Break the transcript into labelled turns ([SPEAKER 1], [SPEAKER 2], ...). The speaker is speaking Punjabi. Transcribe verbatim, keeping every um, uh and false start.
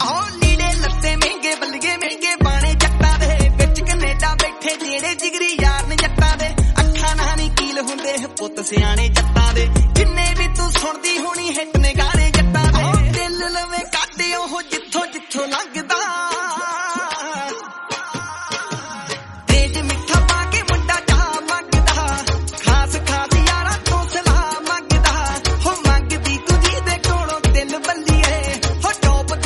[SPEAKER 1] ਆਹੋ ਲੀੜੇ ਲੱਤੇ ਮਹਿੰਗੇ ਬੱਲੀਏ ਮਹਿੰਗੇ ਬਾਣੇ ਜੱਟਾਂ ਦੇ ਵਿੱਚ ਕੈਨੇਡਾ ਬੈਠੇ ਜਿਹੜੇ ਜਿਗਰੀ ਯਾਰ ਨੇ ਜੱਟਾਂ ਦੇ ਅੱਖਾਂ ਨਾਲ ਨਹੀਂ ਕੀਲ ਹੁੰਦੇ ਪੁੱਤ ਸਿਆਣੇ ਜੱਟਾਂ ਦੇ ਜਿੰਨੇ ਵੀ ਤੂੰ ਸੁਣਦੀ ਹੋਣੀ ਹਿੱਟ